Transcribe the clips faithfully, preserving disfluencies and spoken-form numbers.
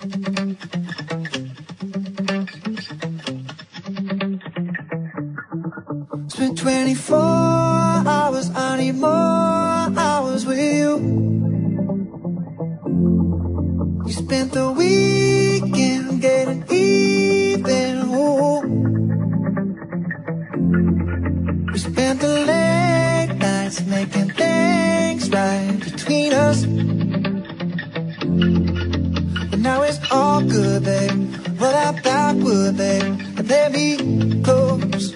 Spent twenty-four hours, I need more hours with you. You spent the weekend getting even, ooh. We spent the late nights making things right between us. And now it's all good, babe. Roll that backward, babe, and let me close.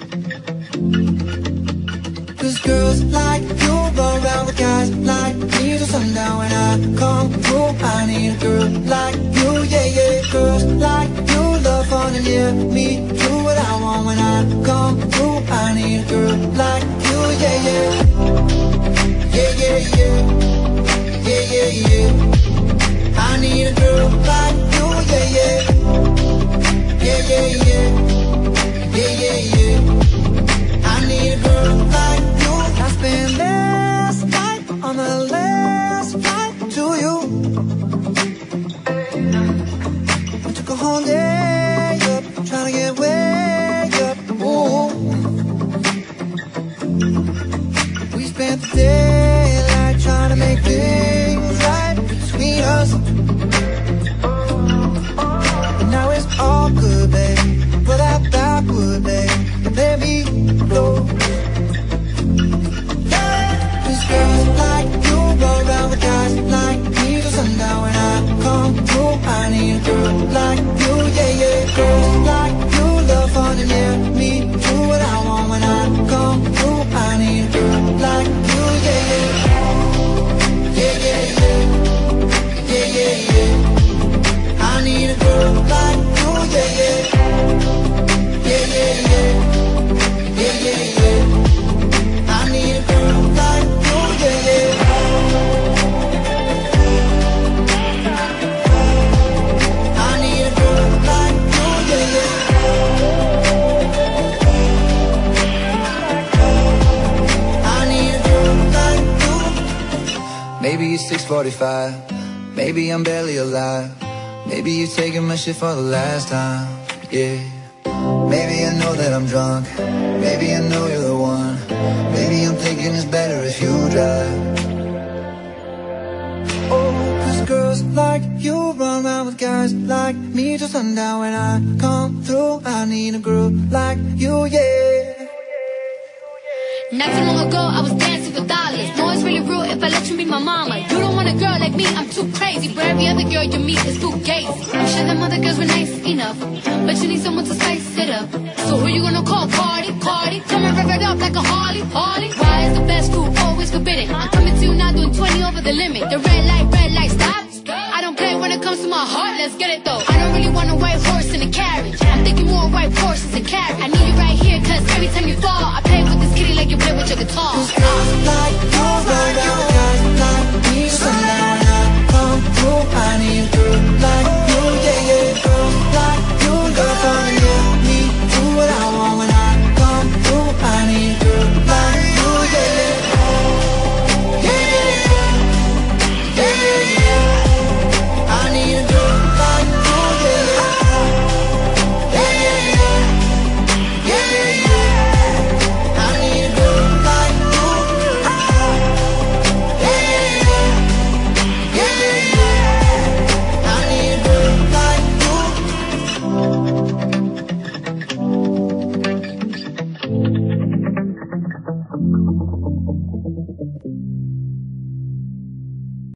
Cause girls like you run around with guys like me till sundown. When I come through, I need a girl like you, yeah, yeah. Girls like you love fun and yeah, me do what I want. When I come through, I need a girl like you, yeah, yeah. Yeah, yeah, yeah. Yeah, yeah, yeah. I need a girl like you, yeah, yeah. Yeah, yeah, yeah. Yeah, yeah, yeah. I need a girl like you. I spent last night on the last flight to you. I took a whole day up, trying to get way up. Ooh. We spent the daylight trying to make things right between us. But now it's all good, babe. Put that backward, babe, and let me blow. Girls like you go around with guys like me till sundown. When I come through, I need a girl like you, yeah, yeah. Girls like you love fun and yeah, me do what I want. When I come through, I need a girl like you, yeah, yeah. Yeah, yeah, yeah. Yeah, yeah, yeah. I need a girl like you, yeah, yeah. Yeah, yeah, yeah. Yeah, yeah, yeah. I need a girl like you, yeah, yeah. I need a girl like you, yeah, yeah. I need a girl like you. Maybe it's six forty-five, maybe I'm barely alive. Maybe you're taking my shit for the last time, yeah. Maybe I know that I'm drunk, maybe I know you're the one. Maybe I'm thinking it's better if you drive. Oh, cause girls like you run around with guys like me till sundown. When I come through, I need a girl like you, yeah. Not too long ago, I was dancing for dollars. No, it's really real if I let you be my mama. You don't want a girl like me, I'm too crazy. But every other girl you meet is too gazy. I'm sure them other girls were nice enough, but you need someone to spice it up. So who you gonna call? Cardi, Cardi. Come and rev it up like a Harley, Harley. Why is the best food always forbidden? I'm coming to you now doing twenty over the limit. The red light, red light, stop. I don't play when it comes to my heart, let's get it though. I don't really want a white horse in a carriage. I'm thinking more white horses and carriage. I need you right here, cause every time you fall, I play with this kitty like you play with your guitar. Cause girls like